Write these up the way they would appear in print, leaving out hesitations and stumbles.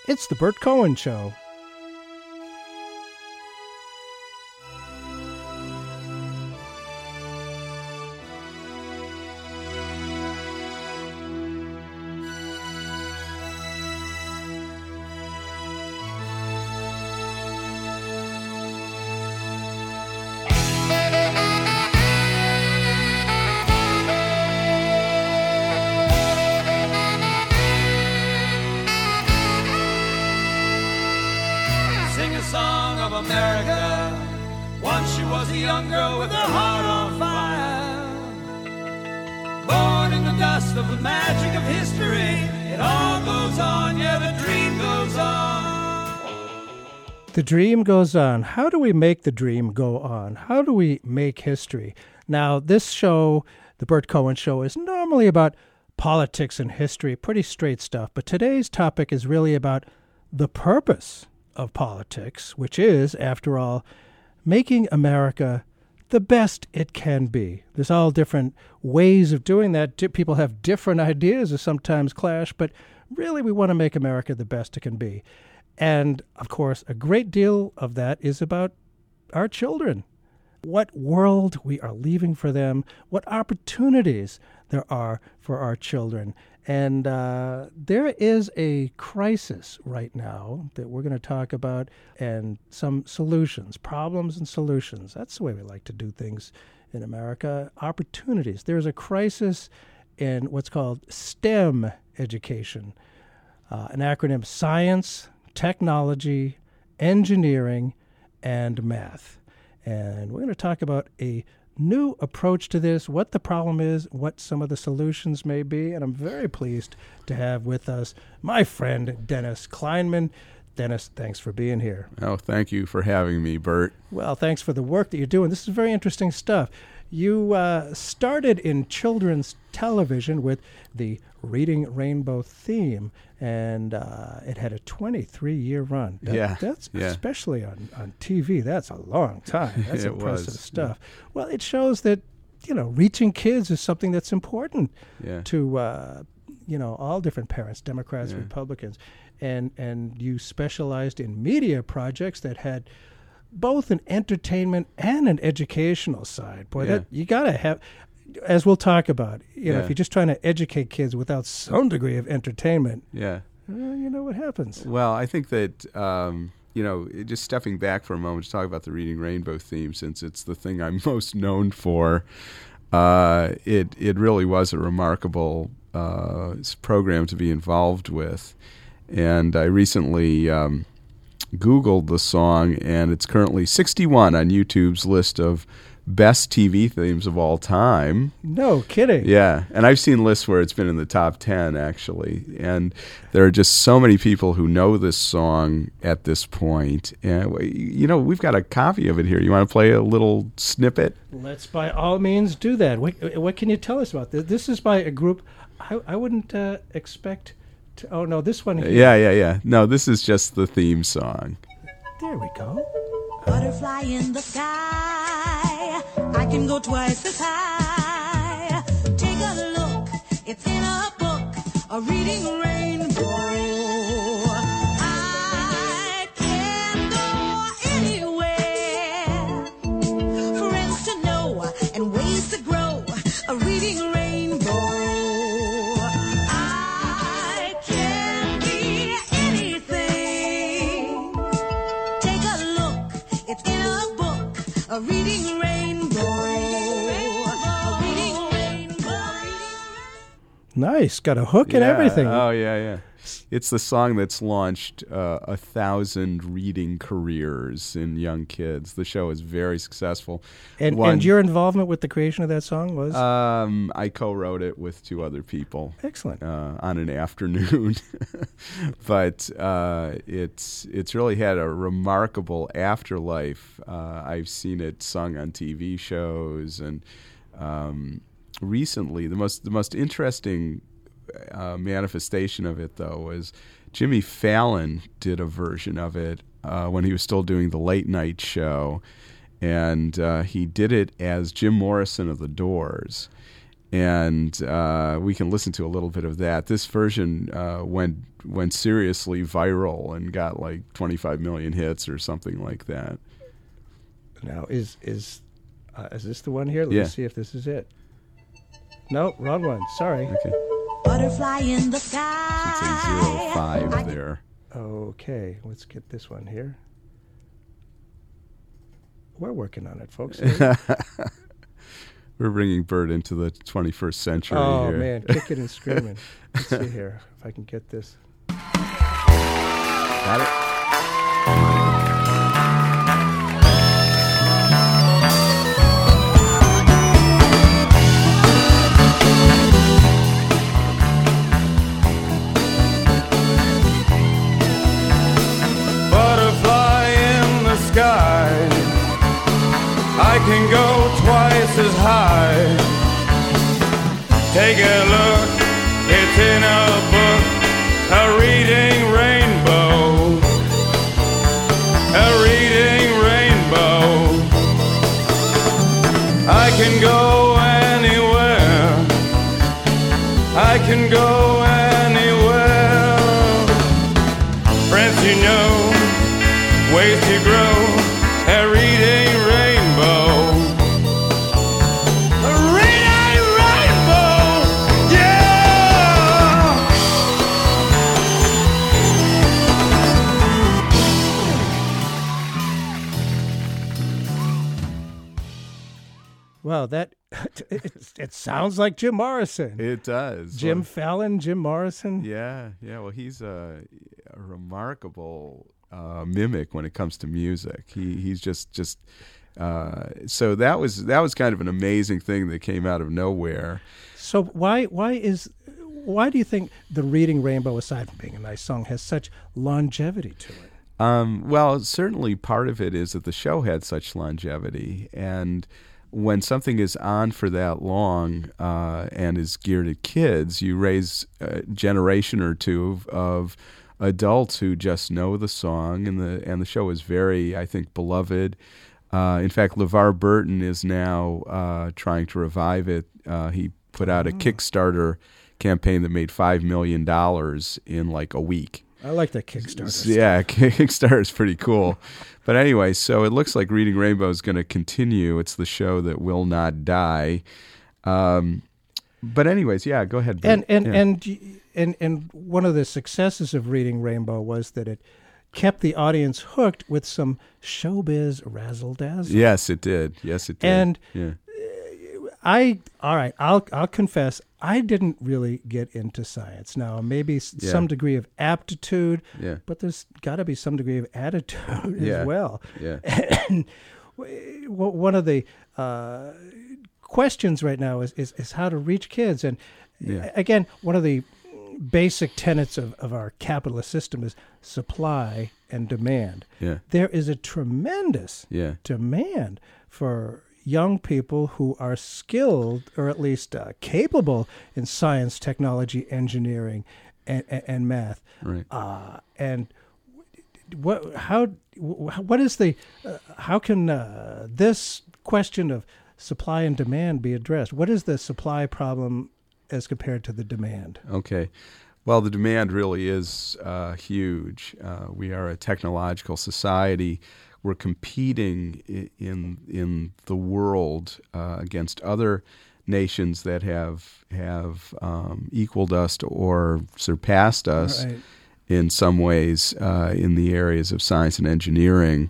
It's the Bert Cohen Show. The dream goes on. How do we make the dream go on? How do we make history? Now, this show, the Bert Cohen Show, is normally about politics and history, pretty straight stuff. But today's topic is really about the purpose of politics, which is, after all, making America the best it can be. There's all different ways of doing that. People have different ideas or sometimes clash, but really we want to make America the best it can be. And, of course, a great deal of that is about our children. What world we are leaving for them, what opportunities there are for our children. And there is a crisis right now that we're going to talk about, and some solutions, problems and solutions. That's the way we like to do things in America. Opportunities. There's a crisis in what's called STEM education, an acronym: science, technology, engineering, and math. And we're going to talk about a new approach to this, what the problem is, what some of the solutions may be. And I'm very pleased to have with us my friend Dennis Kleinman. Dennis, thanks for being here. Oh, thank you for having me, Bert. Well, thanks for the work that you're doing. This is very interesting stuff. You started in children's television with the Reading Rainbow theme, and it had a 23-year run. That's especially on TV. That's a long time. That's impressive stuff. Yeah. Well, it shows that, reaching kids is something that's important to, all different parents, Democrats, Republicans. And you specialized in media projects that had both an entertainment and an educational side. Boy, that you got to have, as we'll talk about, if you're just trying to educate kids without some degree of entertainment, you know what happens. Well, I think that, just stepping back for a moment to talk about the Reading Rainbow theme, since it's the thing I'm most known for, it really was a remarkable program to be involved with. And I recently Googled the song, and it's currently 61 on YouTube's list of best TV themes of all time. No kidding. Yeah, and I've seen lists where it's been in the top 10, actually. And there are just so many people who know this song at this point. And, we've got a copy of it here. You want to play a little snippet? Let's by all means do that. What can you tell us about this? This is by a group I wouldn't expect... Oh, no, this one here. Yeah. No, this is just the theme song. There we go. Butterfly in the sky, I can go twice as high. Take a look, it's in a book, a reading rainbow. I can go anywhere, friends to know and ways to grow, a reading rainbow. A reading rainbow. A reading rainbow. Nice. Got a hook and everything. Oh, yeah. It's the song that's launched 1,000 reading careers in young kids. The show is very successful. And your involvement with the creation of that song was? I co-wrote it with two other people. Excellent. On an afternoon. But it's really had a remarkable afterlife. I've seen it sung on TV shows, and recently the most interesting manifestation of it, though, was Jimmy Fallon did a version of it when he was still doing the late night show, and he did it as Jim Morrison of the Doors. And we can listen to a little bit of that. This version went seriously viral and got like 25 million hits or something like that. Now, is this the one here? Let Yeah. me see if this is it. No, wrong one. Sorry. Okay. Butterfly in the Should say sky. 05 there. Okay, let's get this one here. We're working on it, folks. We're bringing Bert into the 21st century Oh, here. man, kicking and screaming. Let's see here if I can get this. Got it? Butterfly in the sky, I can go twice as high. Take a look, it's in a book, a reading rainbow, a reading rainbow. I can go anywhere, I can go anywhere. Friends you know, ways to grow, a reading rainbow. A reading rainbow, yeah! Well, that it sounds like Jim Morrison. It does. Jim Well, Fallon, Jim Morrison. yeah. Well, he's a remarkable mimic when it comes to music. He's just. So that was kind of an amazing thing that came out of nowhere. So why do you think the Reading Rainbow, aside from being a nice song, has such longevity to it? Well, certainly part of it is that the show had such longevity, and when something is on for that long and is geared at kids, you raise a generation or two of adults who just know the song, and the show is very, I think, beloved. In fact, LeVar Burton is now trying to revive it. He put out a Kickstarter campaign that made $5 million in like a week. I like that Kickstarter. Yeah, Kickstarter is pretty cool. But anyway, so it looks like Reading Rainbow is going to continue. It's the show that will not die. But anyways, yeah, go ahead. And Yeah. and one of the successes of Reading Rainbow was that it kept the audience hooked with some showbiz razzle dazzle. Yes, it did. And yeah. I'll confess, I didn't really get into science. Now, maybe some degree of aptitude, Yeah. but there's got to be some degree of attitude Yeah. as well. Yeah. And one of the questions right now is how to reach kids. And Yeah. again, one of the basic tenets of our capitalist system is supply and demand. Yeah. There is a tremendous Yeah. demand for young people who are skilled or at least capable in science, technology, engineering, and math. Right. And how can this question of supply and demand be addressed? What is the supply problem as compared to the demand? Okay. Well, the demand really is huge. We are a technological society. We're competing in the world against other nations that have equaled us or surpassed us Right. in some ways in the areas of science and engineering.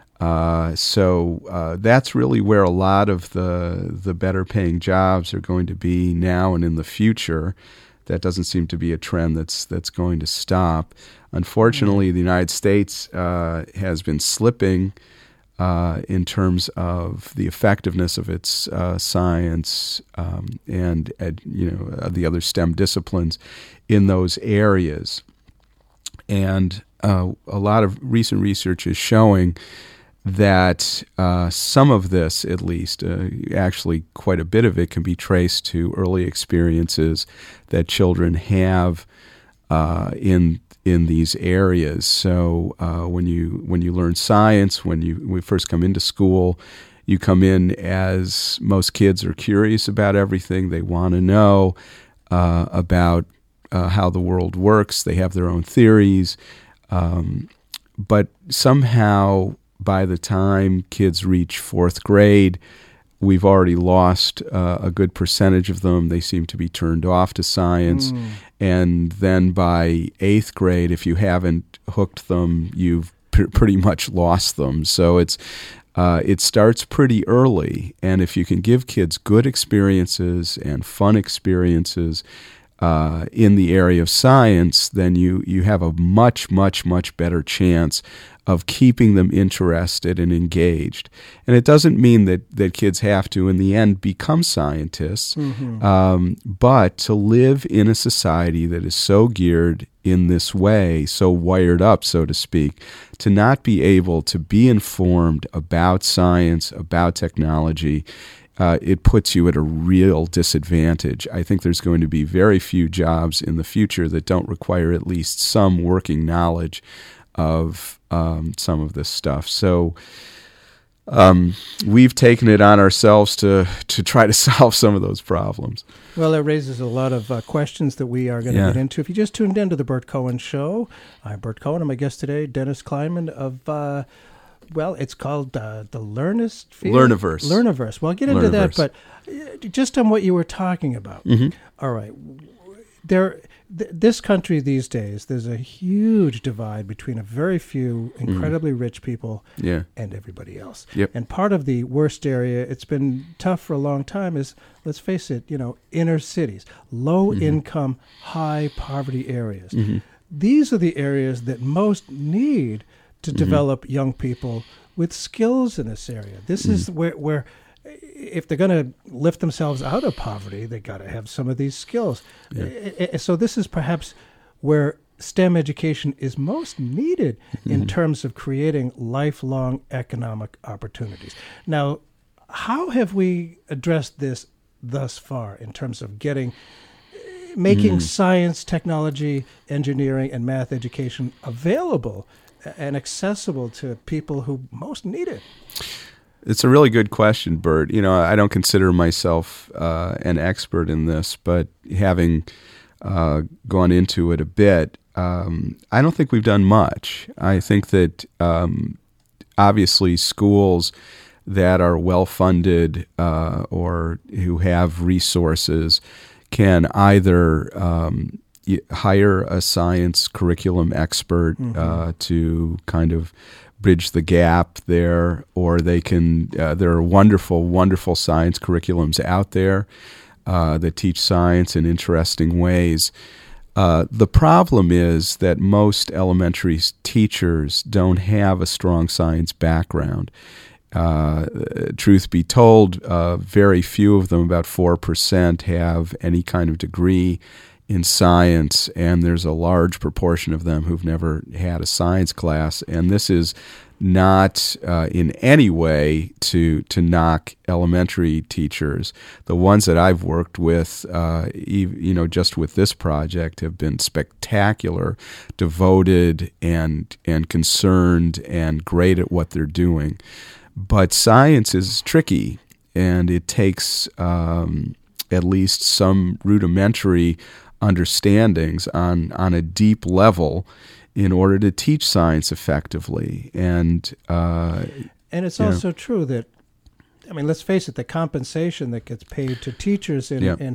So that's really where a lot of the better paying jobs are going to be now and in the future. That doesn't seem to be a trend that's going to stop. Unfortunately, the United States has been slipping in terms of the effectiveness of its science and the other STEM disciplines in those areas. And a lot of recent research is showing that some of this, at least, actually quite a bit of it, can be traced to early experiences that children have in these areas. So when you learn science, when you first come into school, You come in as most kids are curious about everything. They want to know about how the world works. They have their own theories. But somehow, by the time kids reach fourth grade, we've already lost a good percentage of them. They seem to be turned off to science. And then by eighth grade, if you haven't hooked them, you've pretty much lost them. So it starts pretty early. And if you can give kids good experiences and fun experiences in the area of science, then you have a much, much, much better chance of keeping them interested and engaged. And it doesn't mean that kids have to, in the end, become scientists, but to live in a society that is so geared in this way, so wired up, so to speak, to not be able to be informed about science, about technology, it puts you at a real disadvantage. I think there's going to be very few jobs in the future that don't require at least some working knowledge of some of this stuff. So we've taken it on ourselves to try to solve some of those problems. Well, it raises a lot of questions that we are going to get into. If you just tuned into the Bert Cohen Show, I'm Bert Cohen, and my guest today, Dennis Kleiman of, it's called the Learniverse. Learniverse. Well, I'll get into that, but just on what you were talking about. All right. This country these days, there's a huge divide between a very few incredibly rich people and everybody else. Yep. And part of the worst area, it's been tough for a long time, is, let's face it, inner cities, low-income, high-poverty areas. These are the areas that most need to develop young people with skills in this area. This is where if they're going to lift themselves out of poverty, they got to have some of these skills. So this is perhaps where STEM education is most needed in terms of creating lifelong economic opportunities. Now, how have we addressed this thus far in terms of making science, technology, engineering, and math education available and accessible to people who most need it? It's a really good question, Bert. I don't consider myself an expert in this, but having gone into it a bit, I don't think we've done much. I think that obviously schools that are well-funded or who have resources can either hire a science curriculum expert to kind of bridge the gap there, or they can. There are wonderful, wonderful science curriculums out there that teach science in interesting ways. The problem is that most elementary teachers don't have a strong science background. Truth be told, very few of them, about 4%, have any kind of degree in science, and there's a large proportion of them who've never had a science class. And this is not in any way to knock elementary teachers. The ones that I've worked with, just with this project, have been spectacular, devoted and concerned and great at what they're doing. But science is tricky, and it takes at least some rudimentary understandings on a deep level in order to teach science effectively. And it's also true that, let's face it, the compensation that gets paid to teachers in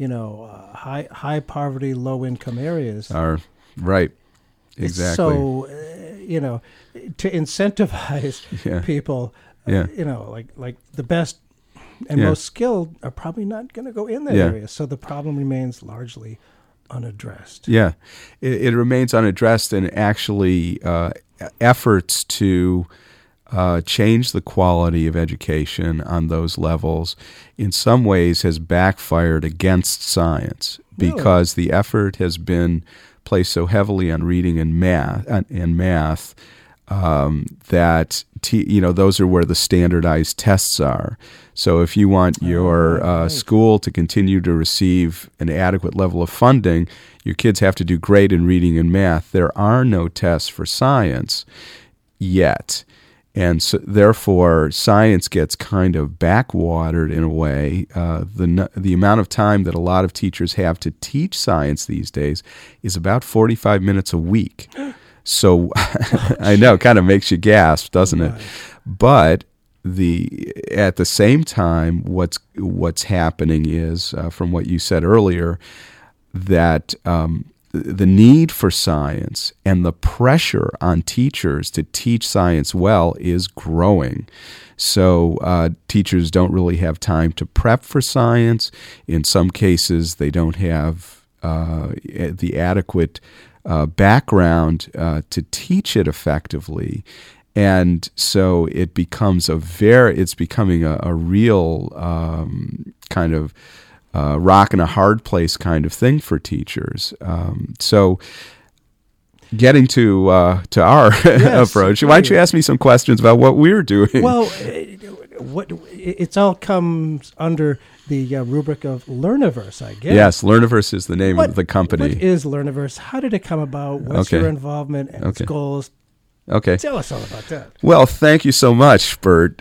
high poverty, low income areas are right. Exactly. So to incentivize people, like the best and most skilled are probably not going to go in that area. So the problem remains largely unaddressed. Yeah, it remains unaddressed, and actually efforts to change the quality of education on those levels in some ways has backfired against science because the effort has been placed so heavily on reading and math that those are where the standardized tests are. So if you want your school to continue to receive an adequate level of funding, your kids have to do great in reading and math. There are no tests for science yet. And so, therefore, science gets kind of backwatered in a way. The amount of time that a lot of teachers have to teach science these days is about 45 minutes a week. So I know, it kind of makes you gasp, doesn't it? But at the same time, what's happening is, from what you said earlier, that the need for science and the pressure on teachers to teach science well is growing. So teachers don't really have time to prep for science. In some cases, they don't have the adequate background to teach it effectively. And so it becomes it's becoming a real kind of rock and a hard place kind of thing for teachers. So getting to our approach, why don't you ask me some questions about what we're doing? Well, it all comes under the rubric of Learniverse, I guess. Yes, Learniverse is the name of the company. What is Learniverse? How did it come about? What's your involvement and its goals? Okay. Tell us all about that. Well, thank you so much, Bert.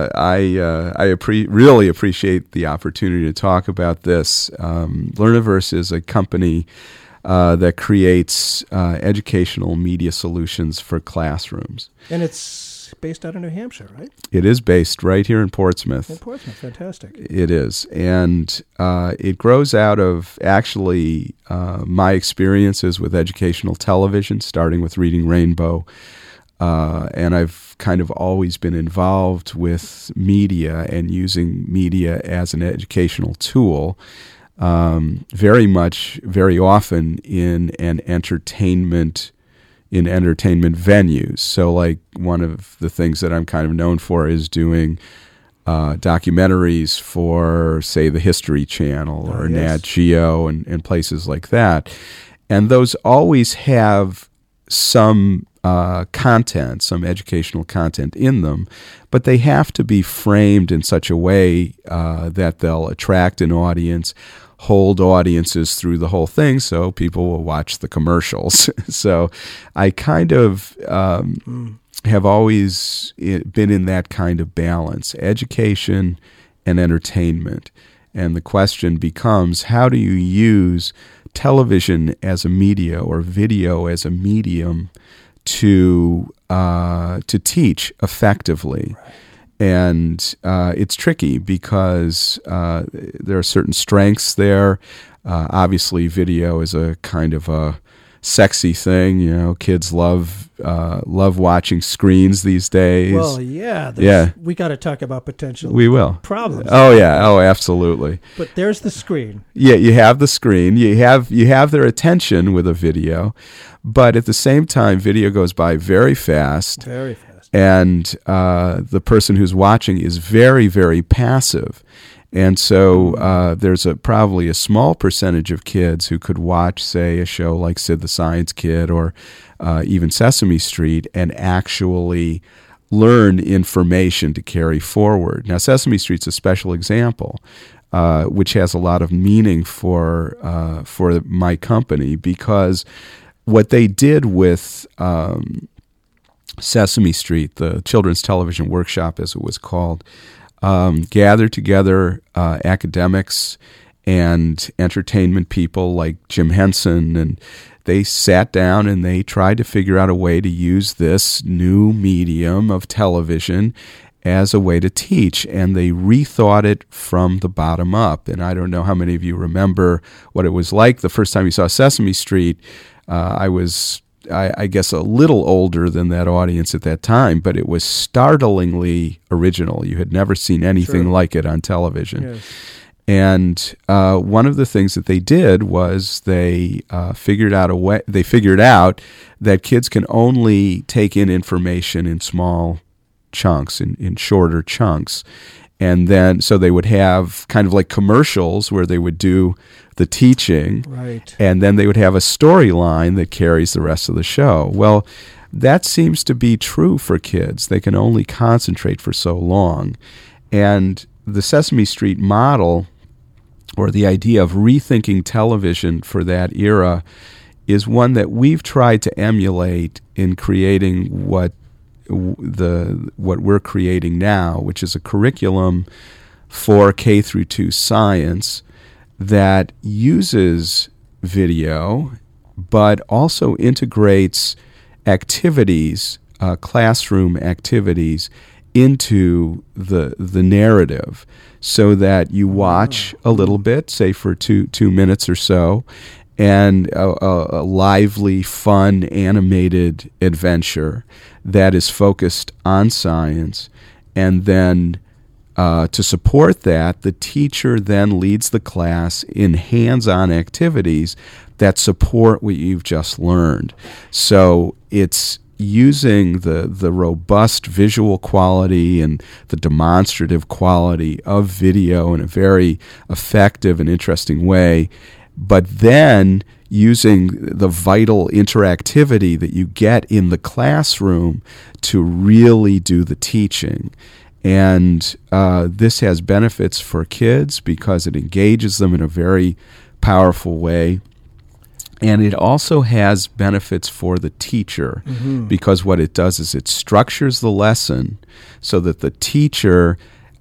I really appreciate the opportunity to talk about this. Learniverse is a company that creates educational media solutions for classrooms. And it's based out of New Hampshire, right? It is based right here in Portsmouth. In Portsmouth, fantastic. It is. And it grows out of actually my experiences with educational television, starting with Reading Rainbow. And I've kind of always been involved with media and using media as an educational tool, very often in entertainment venues. So like one of the things that I'm kind of known for is doing documentaries for, say, the History Channel or Nat Geo and places like that. And those always have some content, some educational content in them, but they have to be framed in such a way that they'll attract an audience, hold audiences through the whole thing, so people will watch the commercials. So I kind of have always been in that kind of balance, education and entertainment. And the question becomes, how do you use television as a media or video as a medium to teach effectively? Right. And it's tricky because there are certain strengths there. Obviously, video is a kind of a sexy thing. You know, kids love watching screens these days. Well, yeah. We got to talk about potential. We will. Problems. Oh yeah. Oh, absolutely. But there's the screen. Yeah, you have the screen. You have their attention with a video, but at the same time, video goes by very fast. Very fast. And the person who's watching is very, very passive. And so there's probably a small percentage of kids who could watch, say, a show like Sid the Science Kid or even Sesame Street and actually learn information to carry forward. Now, Sesame Street's a special example, which has a lot of meaning for my company, because what they did with Sesame Street, the Children's Television Workshop, as it was called, gathered together academics and entertainment people like Jim Henson, and they sat down and they tried to figure out a way to use this new medium of television as a way to teach, and they rethought it from the bottom up. And I don't know how many of you remember what it was like the first time you saw Sesame Street. I was, I guess, a little older than that audience at that time, but it was startlingly original. You had never seen anything like it on television. Yes. And one of the things that they did was they figured out that kids can only take in information in small chunks, in shorter chunks. And then, so they would have kind of like commercials where they would do the teaching, right, and then they would have a storyline that carries the rest of the show. Well, that seems to be true for kids. They can only concentrate for so long. And the Sesame Street model, or the idea of rethinking television for that era, is one that we've tried to emulate in creating what what we're creating now, which is a curriculum for K through 2 science that uses video, but also integrates activities, classroom activities, into the narrative, so that you watch a little bit, say for two minutes or so, and a lively, fun, animated adventure that is focused on science. And then to support that, the teacher then leads the class in hands-on activities that support what you've just learned. So it's using the robust visual quality and the demonstrative quality of video in a very effective and interesting way, but then using the vital interactivity that you get in the classroom to really do the teaching. And this has benefits for kids because it engages them in a very powerful way. And it also has benefits for the teacher because what it does is it structures the lesson so that the teacher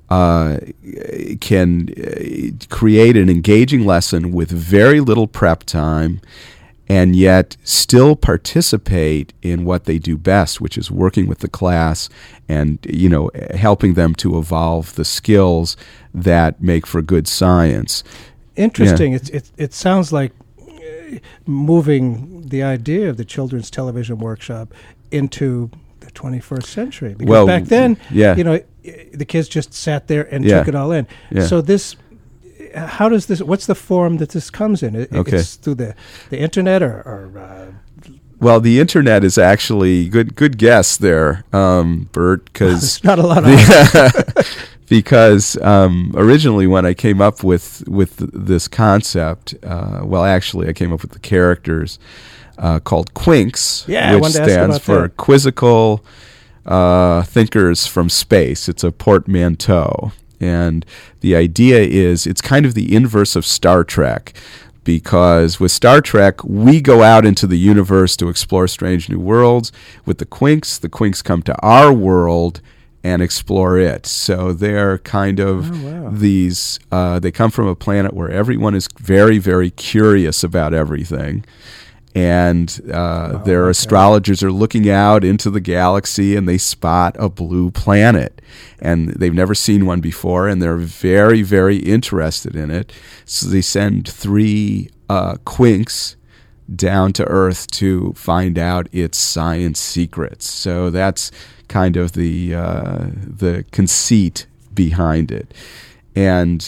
can create an engaging lesson with very little prep time and yet still participate in what they do best, which is working with the class and, helping them to evolve the skills that make for good science. Interesting. Yeah. It sounds like moving the idea of the children's television workshop into the 21st century. Because back then, the kids just sat there and took it all in. Yeah. So what's the form that this comes in? It's through the internet or well, the internet is actually good guess there, Bert, because there's not a lot of because originally when I came up with this concept, I came up with the characters called Quinks, which stands for Quizzical Thinkers from Space. It's a portmanteau. And the idea is it's kind of the inverse of Star Trek, because with Star Trek, we go out into the universe to explore strange new worlds. With the Quinks come to our world and explore it. So they're kind of these, they come from a planet where everyone is very, very curious about everything. And their astrologers are looking out into the galaxy and they spot a blue planet. And they've never seen one before, and they're very, very interested in it. So they send 3 Quinks down to Earth to find out its science secrets. So that's kind of the conceit behind it. And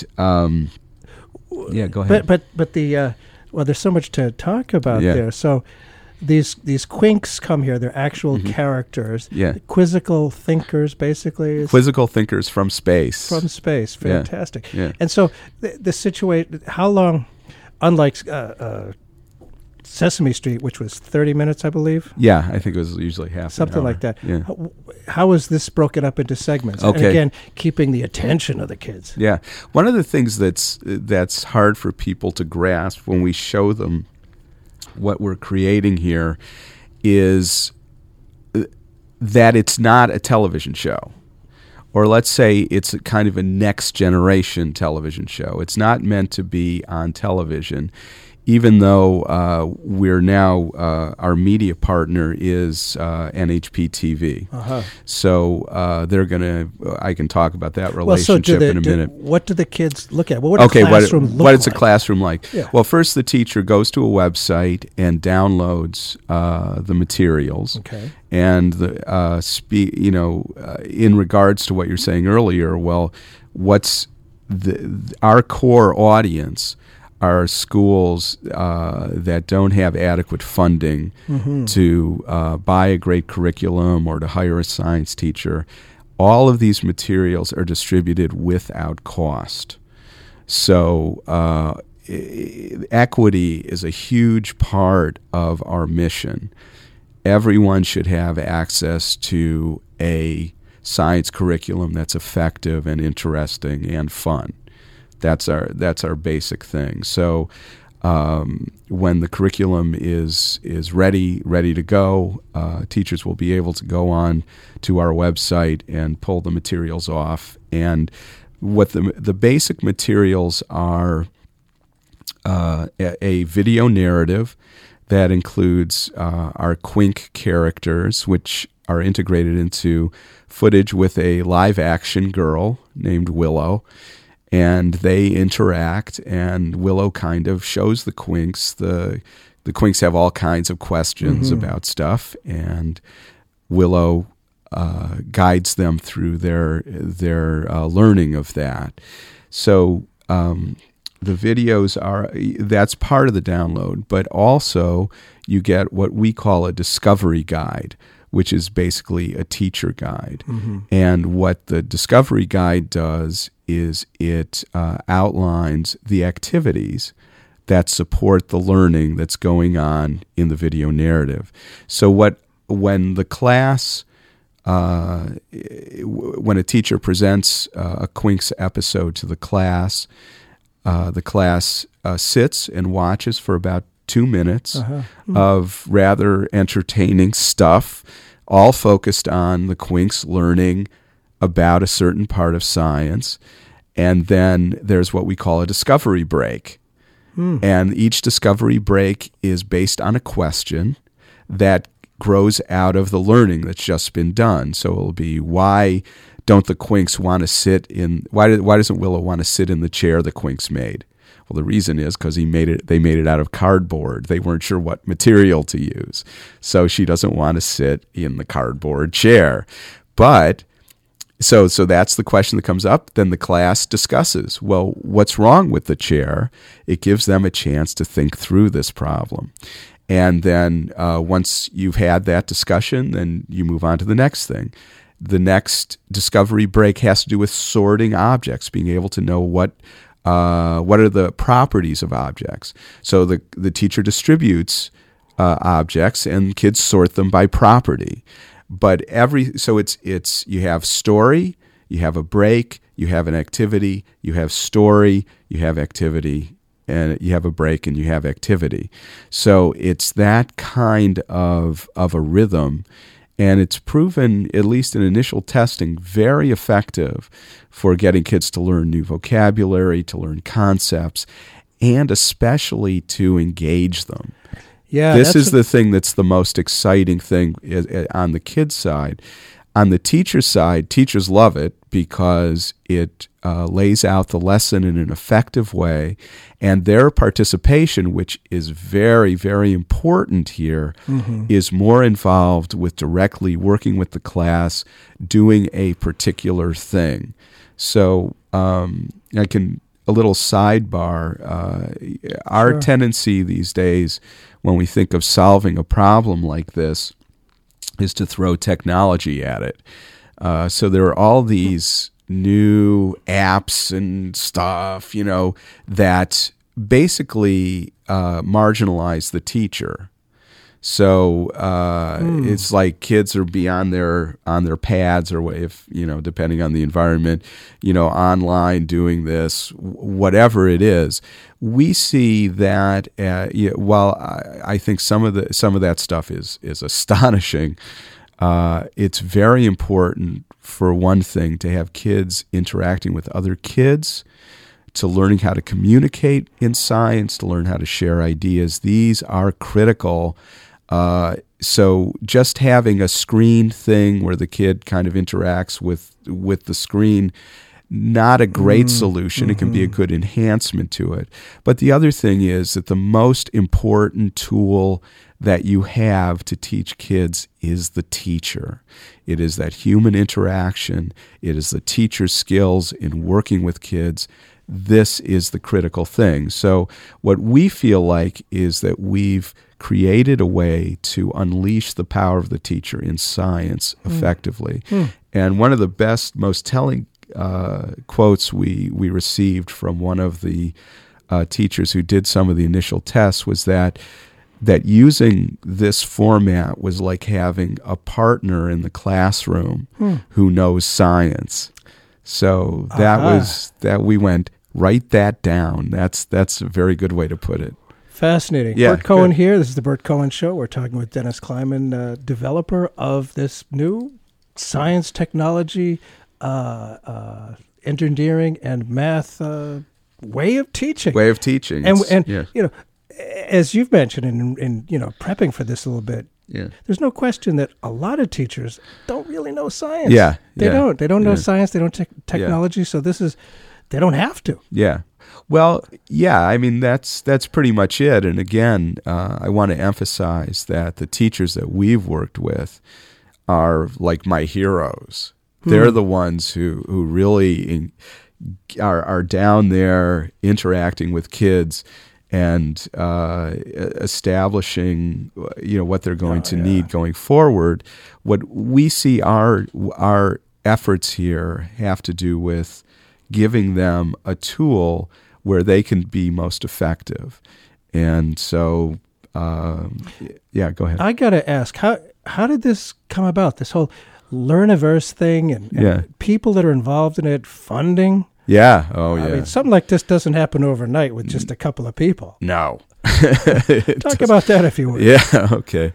go ahead. But the there's so much to talk about there. So these Quinks come here. They're actual characters. Yeah. Quizzical thinkers, basically. Quizzical thinkers from space. From space. Fantastic. Yeah. And so the situation, how long, unlike Sesame Street, which was 30 minutes, I believe? Yeah, I think it was usually half something an hour. like that. Yeah. How is this broken up into segments? Okay. And again, keeping the attention of the kids. Yeah. One of the things that's hard for people to grasp when we show them what we're creating here is that it's not a television show. Or let's say it's a kind of a next generation television show. It's not meant to be on television, even though we're now, our media partner is NHP TV. Uh-huh. So they're going to, I can talk about that relationship in a minute. What do the kids look at? What would a classroom look like? What is a classroom like? Yeah. Well, first the teacher goes to a website and downloads the materials. Okay. And in regards to what you're saying earlier, well, what's our core audience are schools that don't have adequate funding to buy a great curriculum or to hire a science teacher. All of these materials are distributed without cost. So equity is a huge part of our mission. Everyone should have access to a science curriculum that's effective and interesting and fun. That's our basic thing. So when the curriculum is ready to go, teachers will be able to go on to our website and pull the materials off. And what the basic materials are: a video narrative that includes our Quink characters, which are integrated into footage with a live-action girl named Willow. And they interact, and Willow kind of shows the Quinks. The Quinks have all kinds of questions about stuff, and Willow guides them through their learning of that. So the videos that's part of the download, but also you get what we call a discovery guide, which is basically a teacher guide. And what the discovery guide does is it outlines the activities that support the learning that's going on in the video narrative. So when the class, when a teacher presents a Quinks episode to the class sits and watches for about 2 minutes of rather entertaining stuff, all focused on the Quinks learning about a certain part of science. And then there's what we call a discovery break. And each discovery break is based on a question that grows out of the learning that's just been done. So it'll be, why don't the Quinks want to sit in, why doesn't Willow want to sit in the chair the Quinks made? Well, the reason is because they made it out of cardboard. They weren't sure what material to use. So she doesn't want to sit in the cardboard chair. But so that's the question that comes up. Then the class discusses, well, what's wrong with the chair? It gives them a chance to think through this problem. And then once you've had that discussion, then you move on to the next thing. The next discovery break has to do with sorting objects, being able to know what are the properties of objects. So the teacher distributes objects, and kids sort them by property. But it's you have story, you have a break, you have an activity, you have story, you have activity, and you have a break, and you have activity. So it's that kind of a rhythm. And it's proven, at least in initial testing, very effective for getting kids to learn new vocabulary, to learn concepts, and especially to engage them. Yeah, this is the thing that's the most exciting thing on the kids' side. On the teacher side, teachers love it because it lays out the lesson in an effective way, and their participation, which is very, very important here, is more involved with directly working with the class, doing a particular thing. So a little sidebar, our tendency these days when we think of solving a problem like this is to throw technology at it. So there are all these new apps and stuff, that basically marginalize the teacher. So it's like kids are on their pads, or if depending on the environment, online doing this, whatever it is. We see that while I think some of that stuff is astonishing, it's very important, for one thing, to have kids interacting with other kids, to learning how to communicate in science, to learn how to share ideas. These are critical. So just having a screen thing where the kid kind of interacts with the screen, not a great solution. It can be a good enhancement to it. But the other thing is that the most important tool that you have to teach kids is the teacher. It is that human interaction. It is the teacher's skills in working with kids. This is the critical thing. So what we feel like is that we've created a way to unleash the power of the teacher in science effectively. And one of the best, most telling quotes we received from one of the teachers who did some of the initial tests was that using this format was like having a partner in the classroom who knows science. So that we went, write that down. That's a very good way to put it. Fascinating. Yeah, Bert Cohen good. here. This is the Bert Cohen Show. We're talking with Dennis Kleiman, developer of this new science, technology, engineering, and math way of teaching. Way of teaching. And yeah. you know, as you've mentioned in prepping for this a little bit, Yeah. there's no question that a lot of teachers don't really know science. Yeah, They yeah, don't. They don't know yeah. science. They don't technology. So they don't have to. Yeah. Well, yeah, I mean, that's pretty much it. And again, I want to emphasize that the teachers that we've worked with are like my heroes. They're the ones who really are down there interacting with kids and establishing, what they're going to need going forward. What we see our efforts here have to do with giving them a tool where they can be most effective. And so, go ahead. I got to ask, how did this come about? This whole Learniverse thing and people that are involved in it, funding. Yeah. Oh, yeah. I mean, something like this doesn't happen overnight with just a couple of people. No. Talk about that if you would. Yeah. Okay.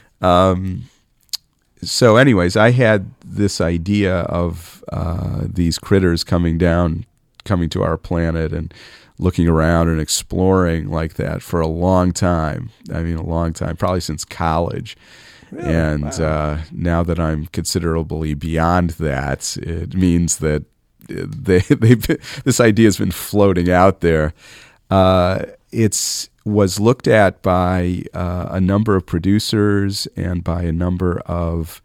So anyways, I had this idea of these critters coming to our planet and looking around and exploring like that for a long time. I mean, a long time, probably since college. Really? And Wow. Now that I'm considerably beyond that, it means that this idea has been floating out there. It was looked at by a number of producers and by a number of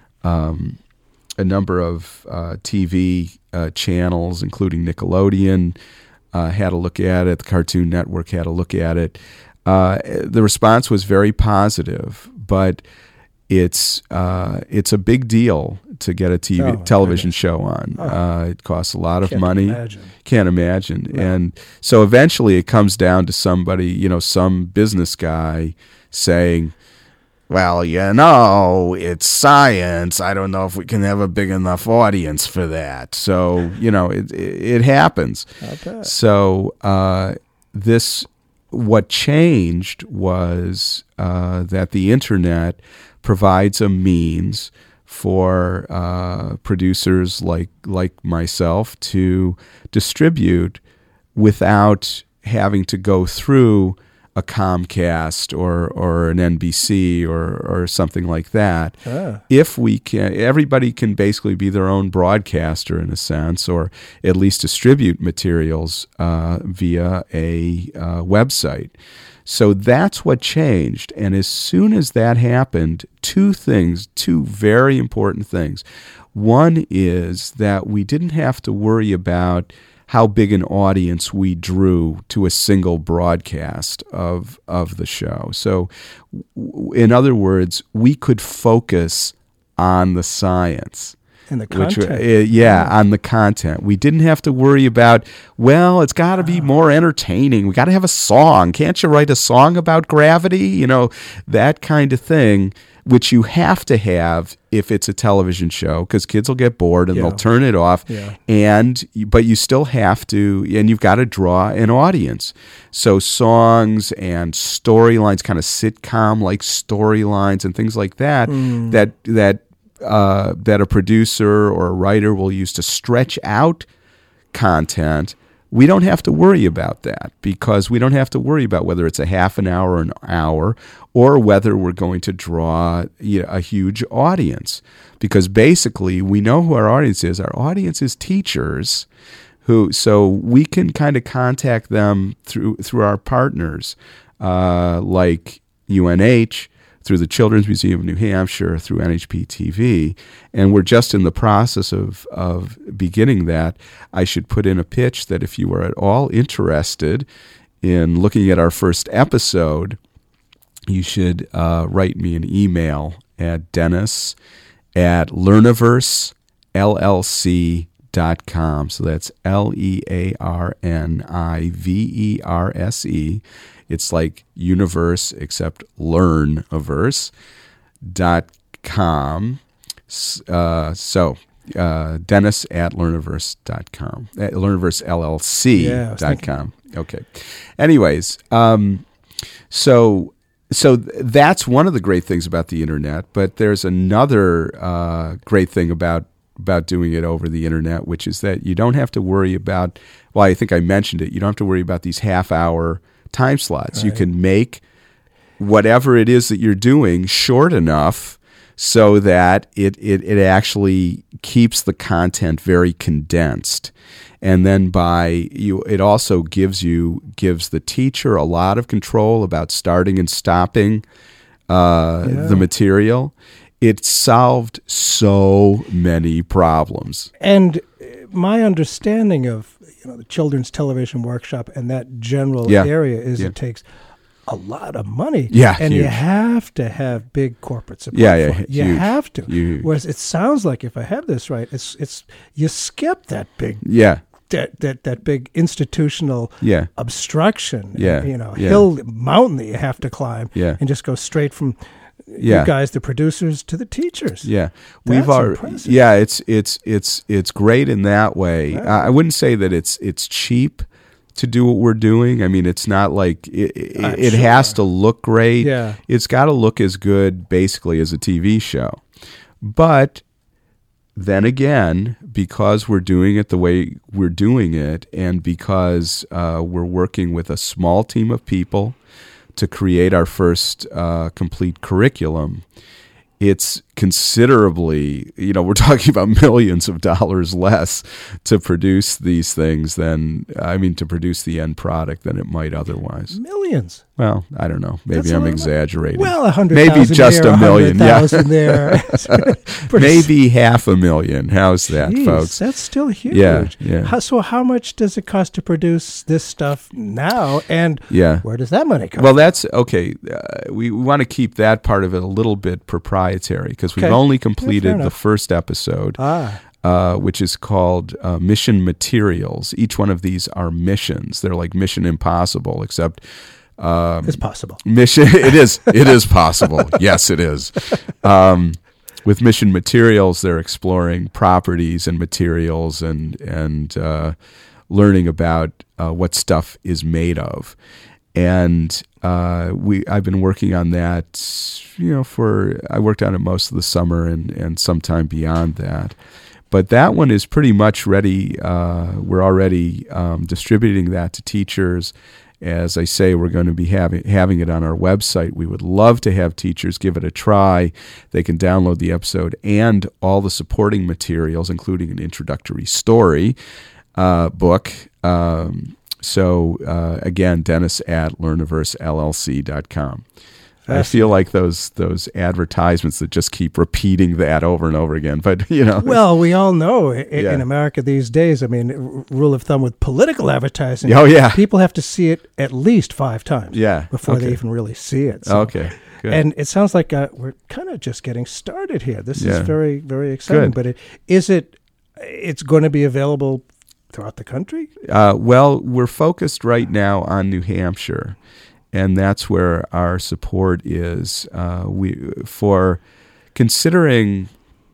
TV channels, including Nickelodeon, had a look at it. The Cartoon Network had a look at it. The response was very positive, but it's a big deal to get a television show on. It costs a lot of money. Can't imagine. No. And so eventually it comes down to somebody, some business guy saying, well, it's science. I don't know if we can have a big enough audience for that. So, it happens. I bet. So what changed was that the internet provides a means for producers like myself to distribute without having to go through a Comcast or an NBC or something like that. If we can, everybody can basically be their own broadcaster in a sense, or at least distribute materials via a website. So that's what changed. And as soon as that happened, two very important things. One is that we didn't have to worry about how big an audience we drew to a single broadcast of the show. So, in other words, we could focus on the science. And the content. On the content. We didn't have to worry about, it's got to be more entertaining. We got to have a song. Can't you write a song about gravity? That kind of thing, which you have to have if it's a television show, because kids will get bored and they'll turn it off. Yeah. But you still have to, and you've got to draw an audience. So songs and storylines, kind of sitcom-like storylines and things like that, that a producer or a writer will use to stretch out content, we don't have to worry about that, because we don't have to worry about whether it's a half an hour or an hour, or whether we're going to draw a huge audience. Because basically we know who our audience is. Our audience is teachers, so we can kind of contact them through our partners, like UNH, through the Children's Museum of New Hampshire, through NHP TV, and we're just in the process of beginning that. I should put in a pitch that if you are at all interested in looking at our first episode, you should write me an email at dennis@learniversellc.com. So that's LEARNIVERSE. It's like universe except learniverse.com. Dennis@learniverse.com. Learniversellc.com. Okay. Anyways, So that's one of the great things about the internet. But there's another great thing about doing it over the internet, which is that you don't have to worry about. Well, I think I mentioned it. You don't have to worry about these half-hour time slots. Right. You can make whatever it is that you're doing short enough so that it actually keeps the content very condensed. And then it also gives the teacher a lot of control about starting and stopping the material. It solved so many problems. And my understanding of the Children's Television Workshop and that general area is it takes a lot of money. Yeah, and huge. You have to have big corporate support. Yeah, for it. You huge. have to. Huge. Whereas it sounds like, if I have this right, it's you skip that big that big institutional obstruction. Hill mountain that you have to climb. And just go straight from you guys, the producers, to the teachers. We've impressive. It's great in that way. Right. I wouldn't say that it's cheap to do what we're doing. I mean, it's not like it has to look great. Yeah. It's got to look as good basically as a TV show. But then again, because we're doing it the way we're doing it, and because we're working with a small team of people to create our first complete curriculum, it's considerably, we're talking about millions of dollars less to produce these things to produce the end product than it might otherwise. Millions. Well, I don't know. Maybe I'm exaggerating. Well, 100,000 maybe just there, a million. 100,000 there. Maybe 500,000. How's that, folks? That's still huge. Yeah. So how much does it cost to produce this stuff now? And where does that money come from? Well, from? That's okay. We want to keep that part of it a little bit proprietary because we've only completed the first episode. Which is called Mission Materials. Each one of these are missions. They're like Mission Impossible, except it's possible. It is possible. Yes, it is. With Mission Materials, they're exploring properties and materials and learning about what stuff is made of. And I've been working on that, I worked on it most of the summer and sometime beyond that. But that one is pretty much ready. We're already distributing that to teachers. As I say, we're going to be having it on our website. We would love to have teachers give it a try. They can download the episode and all the supporting materials, including an introductory story book. So again, Dennis at learniversellc.com. I feel like those advertisements that just keep repeating that over and over again. But, Well, we all know in America these days, rule of thumb with political advertising, people have to see it at least 5 times before they even really see it. So. Okay. Good. And it sounds like we're kind of just getting started here. This is very, very exciting. Good. But it's going to be available throughout the country? Well, we're focused right now on New Hampshire. And that's where our support is. For considering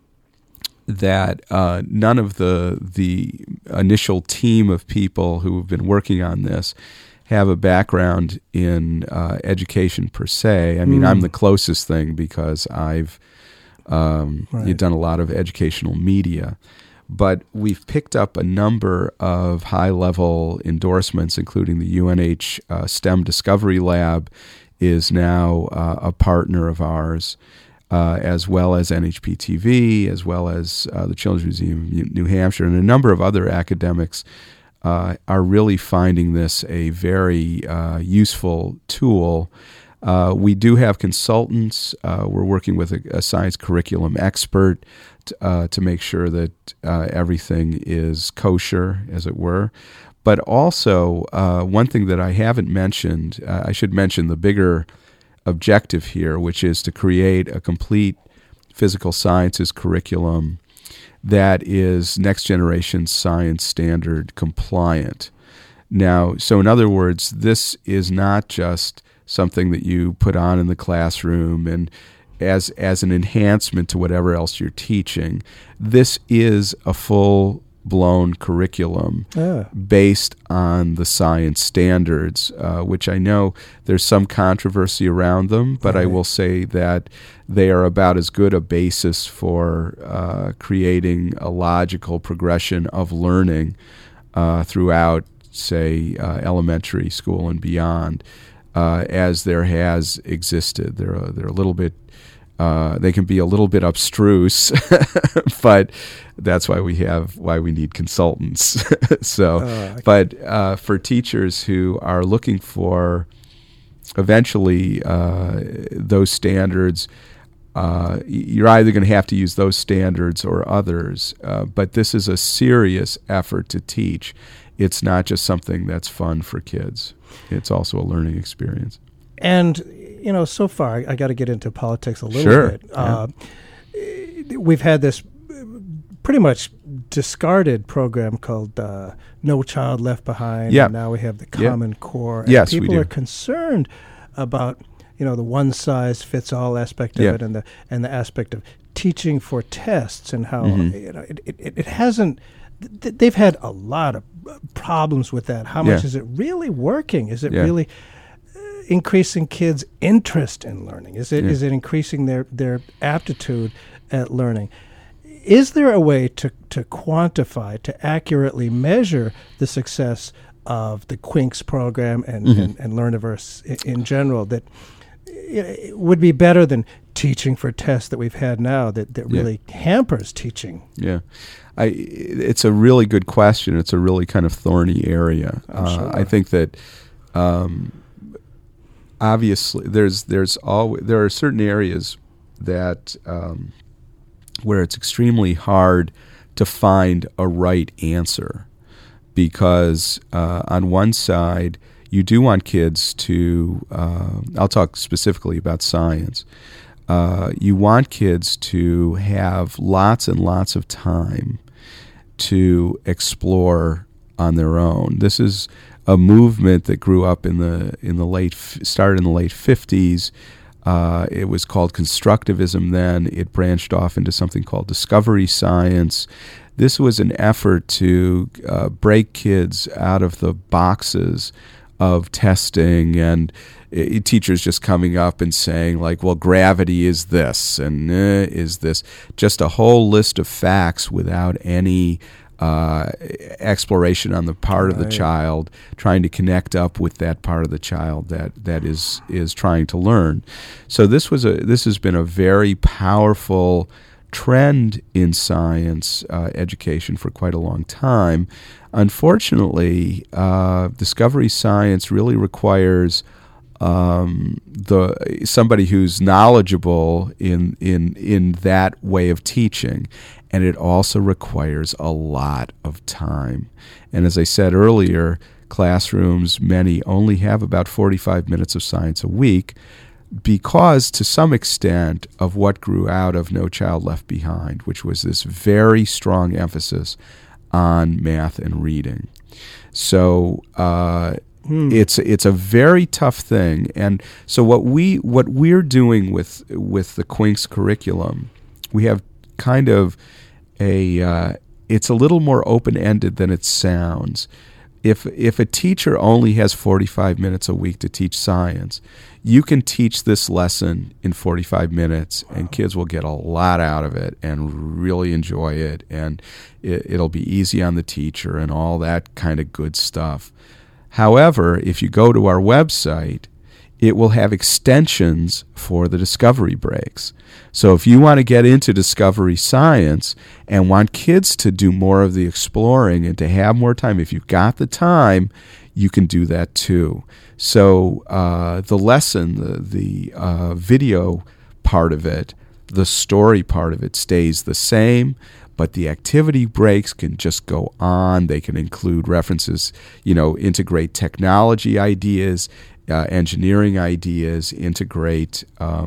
that none of the initial team of people who have been working on this have a background in education per se. I'm the closest thing because I've done a lot of educational media. But we've picked up a number of high-level endorsements, including the UNH STEM Discovery Lab is now a partner of ours, as well as NHPTV, as well as the Children's Museum of New Hampshire, and a number of other academics are really finding this a very useful tool. We do have consultants. We're working with a science curriculum expert to make sure that everything is kosher, as it were. But also, one thing that I haven't mentioned, I should mention the bigger objective here, which is to create a complete physical sciences curriculum that is next generation science standard compliant. Now, so in other words, this is not just something that you put on in the classroom and as an enhancement to whatever else you're teaching. This is a full full-blown curriculum based on the science standards, which I know there's some controversy around them, but I will say that they are about as good a basis for creating a logical progression of learning throughout, say, elementary school and beyond, as there has existed. They're a little bit. They can be a little bit abstruse, but that's why we need consultants. But for teachers who are looking for eventually those standards, you're either going to have to use those standards or others. But this is a serious effort to teach. It's not just something that's fun for kids. It's also a learning experience. And so far, I got to get into politics a little bit. We've had this pretty much discarded program called No Child Left Behind. Yeah. And now we have the Common Core. And yes, people we do. are concerned about the one-size-fits-all aspect of it, and the aspect of teaching for tests, and how it hasn't. They've had a lot of problems with that. How much is it really working? Is it really increasing kids' interest in learning? Is it increasing their aptitude at learning? Is there a way to quantify, to accurately measure the success of the Quinks program and Learniverse in general that it would be better than teaching for tests that we've had now that really hampers teaching? Yeah. It's a really good question. It's a really kind of thorny area. Sure. I think that obviously there are certain areas that where it's extremely hard to find a right answer, because on one side you do want kids to I'll talk specifically about science. You want kids to have lots and lots of time to explore on their own. This is a movement that grew up started in the late 50s. It was called constructivism then. It branched off into something called discovery science. This was an effort to break kids out of the boxes of testing and teachers just coming up and saying, like, well, gravity is this and is this. Just a whole list of facts without any exploration on the part of the child, trying to connect up with that part of the child that is trying to learn. So this has been a very powerful trend in science education for quite a long time. Unfortunately, discovery science really requires somebody who's knowledgeable in that way of teaching, and it also requires a lot of time. And as I said earlier, classrooms, many only have about 45 minutes of science a week, because to some extent of what grew out of No Child Left Behind, which was this very strong emphasis on math and reading. So it's a very tough thing. And so what we're doing with the Quinks curriculum, we have kind of it's a little more open-ended than it sounds. If a teacher only has 45 minutes a week to teach science, you can teach this lesson in 45 minutes, and kids will get a lot out of it and really enjoy it, and it'll be easy on the teacher and all that kind of good stuff. However, if you go to our website, it will have extensions for the discovery breaks. So if you want to get into discovery science and want kids to do more of the exploring and to have more time, if you've got the time, you can do that too. So the lesson, the video part of it, the story part of it stays the same, but the activity breaks can just go on. They can include references, integrate technology ideas, engineering ideas, integrate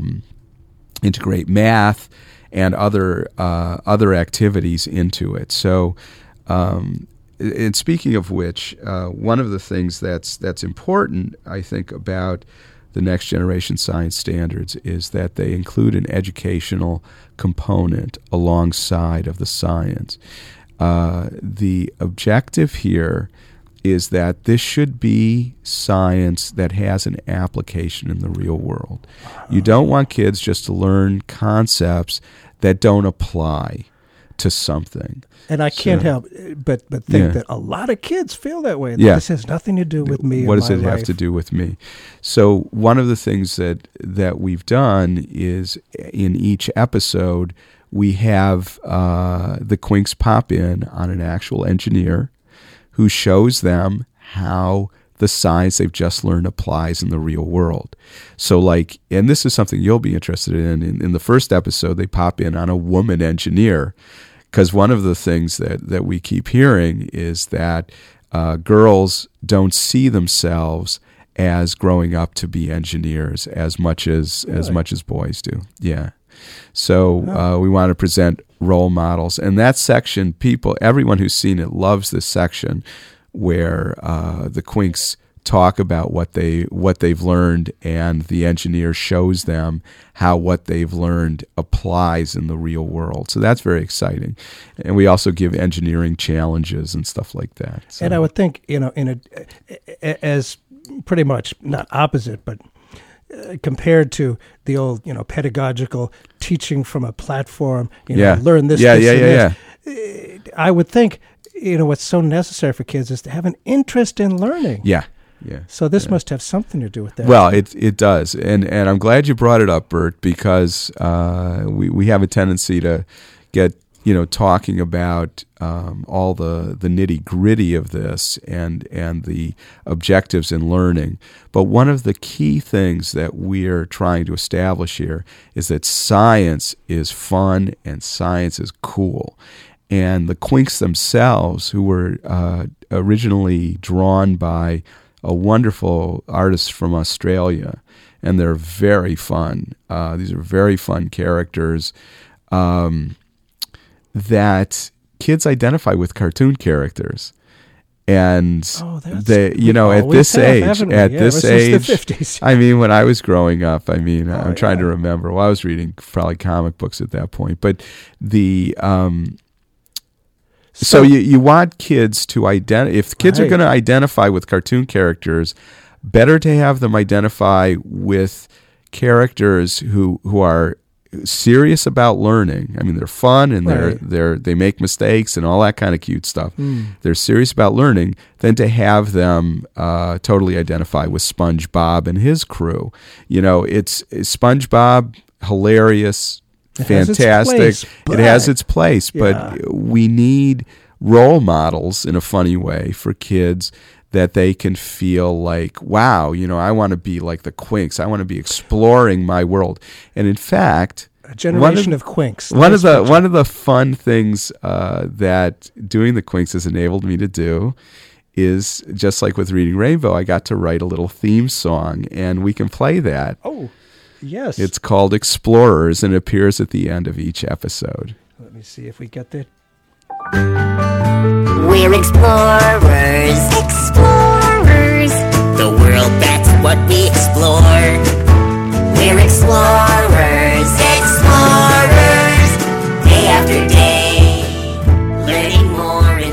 math and other activities into it. So, and speaking of which, one of the things that's important, I think, about the next generation science standards is that they include an educational component alongside of the science. the objective here is that this should be science that has an application in the real world. You don't want kids just to learn concepts that don't apply to something. And I can't help but think that a lot of kids feel that way. That this has nothing to do with me. What does it life. have to do with me? So one of the things that we've done is in each episode we have the Quinks pop in on an actual engineer who shows them how the science they've just learned applies in the real world. So and this is something you'll be interested in. In the first episode, they pop in on a woman engineer, because one of the things that we keep hearing is that girls don't see themselves as growing up to be engineers as much as boys do. Yeah. So we want to present role models, and that section, everyone who's seen it loves this section where the Quinks talk about what they've learned, and the engineer shows them how what they've learned applies in the real world. So that's very exciting, and we also give engineering challenges and stuff like that. So. And I would think, as pretty much not opposite, but compared to the old, pedagogical teaching from a platform, learn this, this. I would think, what's so necessary for kids is to have an interest in learning. Yeah. Yeah. So this must have something to do with that. Well, it does, and I'm glad you brought it up, Bert, because we have a tendency to get talking about all the nitty gritty of this and the objectives in learning. But one of the key things that we're trying to establish here is that science is fun and science is cool. And the Quinks themselves, who were originally drawn by a wonderful artist from Australia, and they're very fun. These are very fun characters that kids identify with cartoon characters. And they, at this age, the 50s. I mean, when I was growing up, I'm trying to remember. Well, I was reading probably comic books at that point, but so you want kids to identify. If kids are going to identify with cartoon characters, better to have them identify with characters who are serious about learning. I mean, they're fun and they make mistakes and all that kind of cute stuff. They're serious about learning, than to have them totally identify with SpongeBob and his crew. It's SpongeBob, hilarious, fantastic. It has its place, but we need role models in a funny way for kids that they can feel like, wow, I want to be like the Quinks. I want to be exploring my world. And in fact, a generation of Quinks. One of the fun things that doing the Quinks has enabled me to do is, just like with Reading Rainbow, I got to write a little theme song, and we can play that. Oh, yes. It's called Explorers, and it appears at the end of each episode. Let me see if we get that. We're explorers, explorers. The world, that's what we explore. We're explorers, explorers. Day after day, learning more and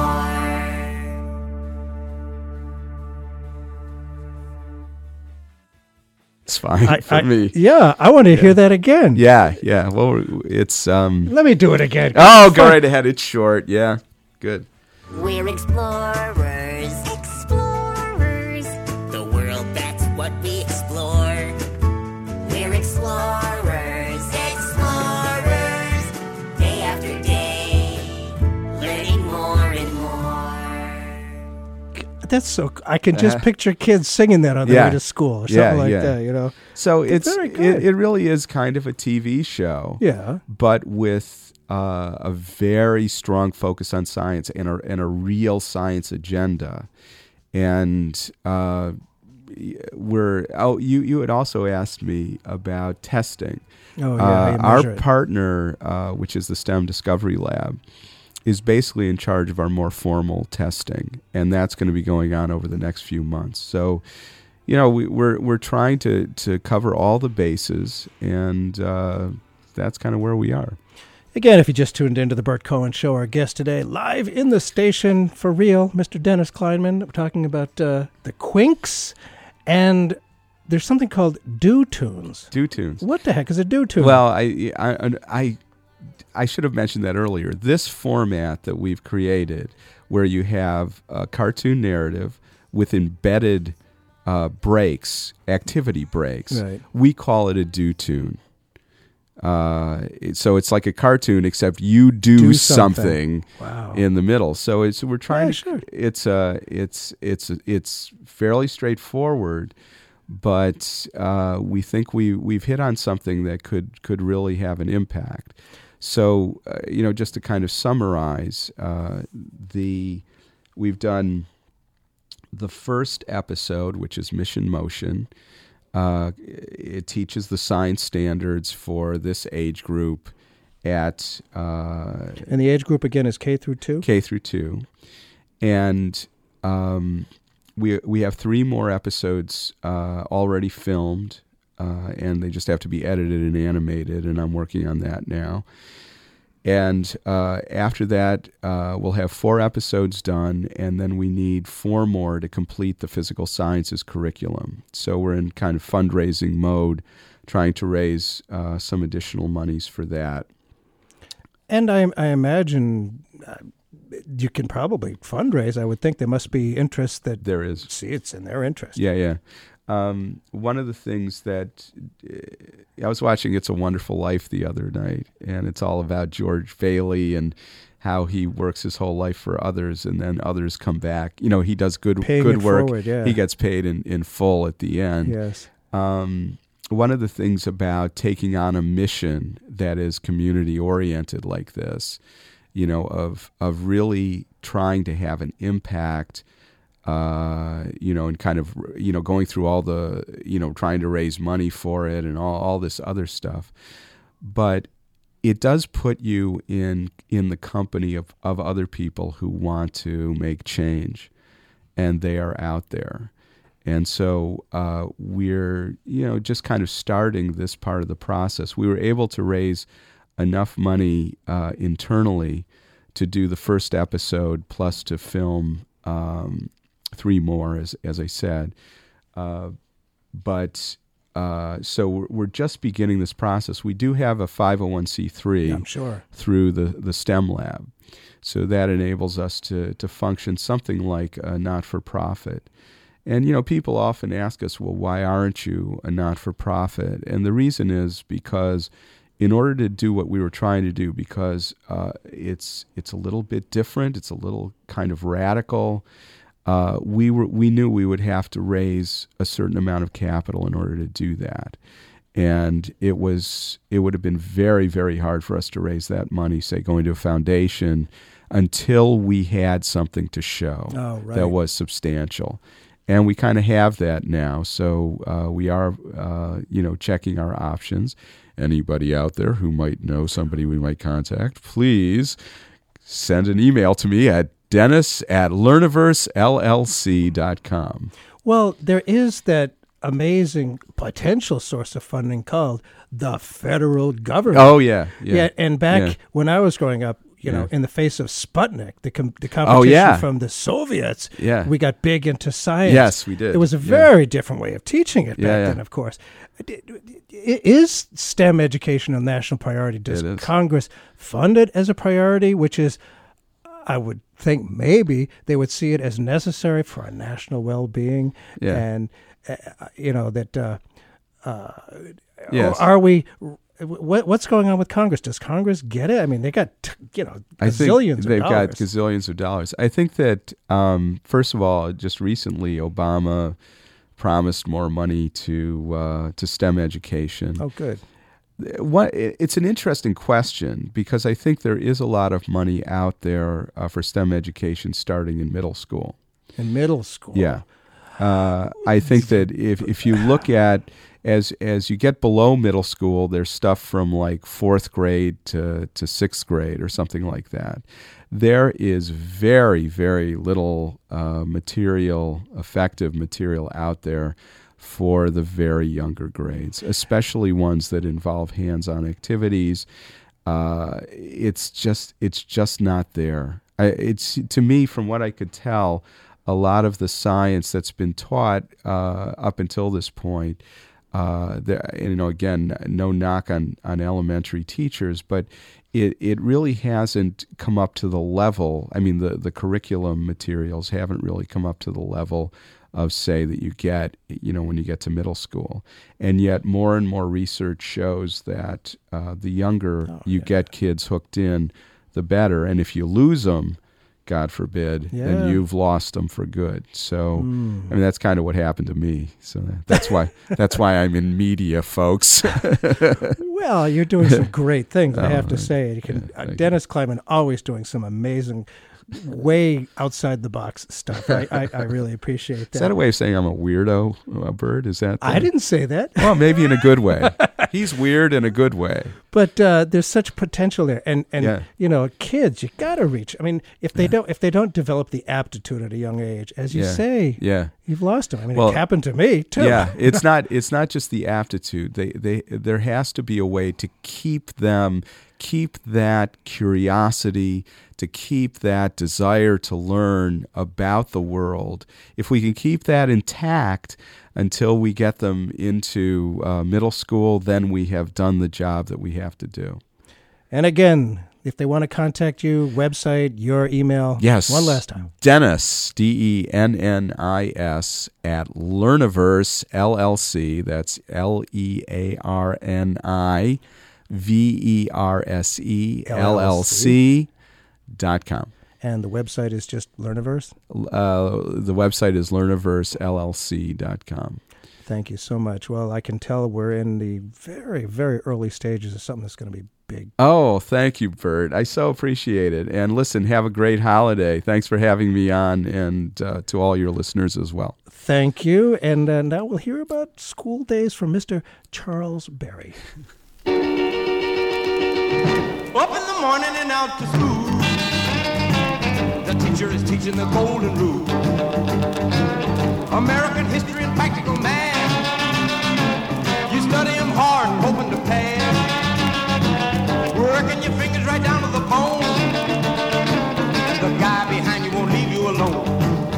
more. It's fine for me. Yeah, I want to hear that again. Yeah. Well, it's... Let me do it again. Oh, go right ahead. It's short. Yeah, good. We're explorers, explorers. The world, that's what we explore. We're explorers, explorers. Day after day, learning more and more. That's so... I can just picture kids singing that on the way to school or something like that, So it's very good. It really is kind of a TV show. Yeah. But with a very strong focus on science and a real science agenda. And you had also asked me about testing. Oh, yeah. Our partner, which is the STEM Discovery Lab, is basically in charge of our more formal testing, and that's going to be going on over the next few months. So, we're trying to cover all the bases, and that's kind of where we are. Again, if you just tuned into the Bert Cohen Show, our guest today, live in the station for real, Mr. Dennis Kleinman. We're talking about the Quinks, and there's something called Do Tunes. Do Tunes. What the heck is a Do Tune? Well, I should have mentioned that earlier. This format that we've created, where you have a cartoon narrative with embedded breaks, activity breaks, Right. we call it a Do Tune. So it's like a cartoon, except you do something Wow. in the middle. So we're trying Yeah, to. sure. It's fairly straightforward, but we think we've hit on something that could really have an impact. So just to kind of summarize, we've done the first episode, which is Mission Motion. It teaches the science standards for this age group at And the age group, again, is K through 2? K through 2. And we have 3 more episodes already filmed, and they just have to be edited and animated, and I'm working on that now. And after that, we'll have 4 episodes done, and then we need 4 more to complete the physical sciences curriculum. So we're in kind of fundraising mode, trying to raise some additional monies for that. And I imagine you can probably fundraise. I would think there must be interest that... There is. See, it's in their interest. Yeah. One of the things that I was watching It's a Wonderful Life the other night, and it's all about George Bailey and how he works his whole life for others, and then others come back. He does good work. Forward, yeah. He gets paid in full at the end. Yes. One of the things about taking on a mission that is community oriented like this, of really trying to have an impact. And kind of, going through all the, trying to raise money for it and all this other stuff. But it does put you in the company of other people who want to make change, and they are out there. And so we're, just kind of starting this part of the process. We were able to raise enough money internally to do the first episode, plus to film 3 more, as I said. So we're just beginning this process. We do have a 501c3 I'm sure. through the STEM lab. So that enables us to function something like a not-for-profit. And, people often ask us, well, why aren't you a not-for-profit? And the reason is because in order to do what we were trying to do, because it's a little bit different, it's a little kind of radical, we knew we would have to raise a certain amount of capital in order to do that. And it would have been very, very hard for us to raise that money, say, going to a foundation, until we had something to show that was substantial. And we kind of have that now. So we are, checking our options. Anybody out there who might know somebody we might contact, please send an email to me at dennis@learniversellc.com. Well, there is that amazing potential source of funding called the federal government. Oh, yeah. And back when I was growing up, in the face of Sputnik, the competition from the Soviets, we got big into science. Yes, we did. It was a very different way of teaching it back then, of course. Is STEM education a national priority? Does Congress fund it as a priority, which is, I would think maybe they would see it as necessary for our national well-being, and are we? What's going on with Congress? Does Congress get it? I mean, they got gazillions of dollars. They've got gazillions of dollars. I think that first of all, just recently, Obama promised more money to STEM education. Oh, good. It's an interesting question, because I think there is a lot of money out there for STEM education starting in middle school. In middle school? Yeah. I think that if you look at, as you get below middle school, there's stuff from like 4th grade to 6th grade or something like that. There is very, very little effective material out there for the very younger grades, especially ones that involve hands-on activities. it's just not there. It's, to me, from what I could tell, a lot of the science that's been taught up until this point, again, no knock on elementary teachers, but it really hasn't come up to the level. I mean, the curriculum materials haven't really come up to the level of, say, that you get, when you get to middle school. And yet more and more research shows that the younger you get kids hooked in, the better. And if you lose them, God forbid, then you've lost them for good. So, I mean, that's kind of what happened to me. So that's why I'm in media, folks. Well, you're doing some great things, I have to say. Dennis Kleiman always doing some amazing, way outside the box stuff. I really appreciate that. Is that a way of saying I'm a weirdo, Bert? Is that? I didn't say that. Well, maybe in a good way. He's weird in a good way. But there's such potential there, and kids, you got to reach. I mean, if they don't develop the aptitude at a young age, as you say, you've lost them. I mean, it happened to me too. Yeah, it's not just the aptitude. There has to be a way to keep that curiosity, to keep that desire to learn about the world. If we can keep that intact until we get them into middle school, then we have done the job that we have to do. And again, if they want to contact you, website, your email. Yes. One last time. Dennis, Dennis, at Learniverse, LLC. That's LearniVerse, LLC.com. And the website is just Learniverse? The website is LearniverseLLC.com. Thank you so much. Well, I can tell we're in the very, very early stages of something that's going to be big. Oh, thank you, Bert. I so appreciate it. And listen, have a great holiday. Thanks for having me on, and to all your listeners as well. Thank you. And now we'll hear about school days from Mr. Charles Berry. Up in the morning and out to school. The teacher is teaching the golden rule. American history and practical math. You study them hard, hoping to pass. Working your fingers right down to the bone. The guy behind you won't leave you alone.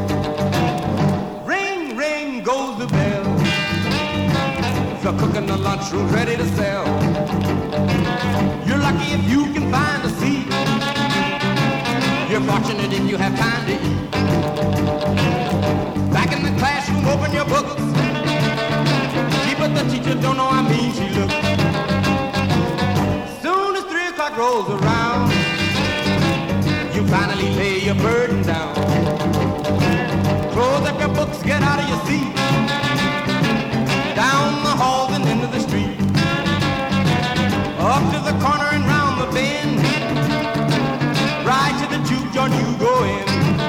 Ring, ring goes the bell. The cook in the lunchroom's ready to sell. You're lucky if you can find a seat. You're fortunate if you have time to eat. Back in the classroom, open your books. Gee, but the teacher don't know how mean she looks. Soon as 3 o'clock rolls around, you finally lay your burden down. Close up your books, get out of your seat. Down the halls and into the street. Up to the corner and round the bend. Right to the juke joint you go in.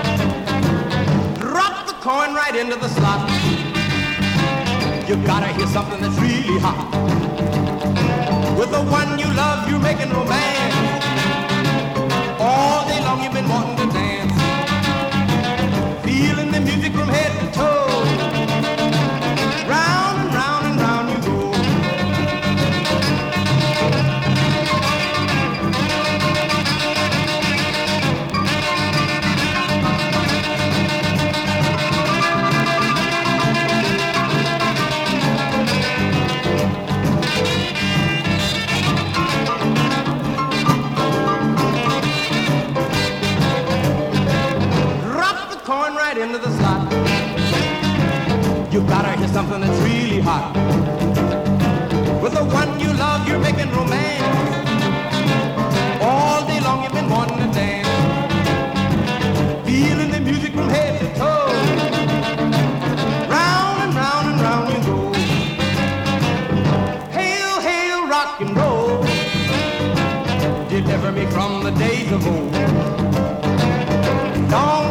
Drop the coin right into the slot. You gotta hear something that's really hot. With the one you love, you're making romance. All day long you've been wanting to dance. Feeling the music from head to toe. Round and round and round you go. Into the slot. You gotta hear something that's really hot. With the one you love, you're making romance. All day long you've been wanting to dance. Feeling the music from head to toe. Round and round and round you go. Hail, hail, rock and roll. Deliver me from the days of old. Long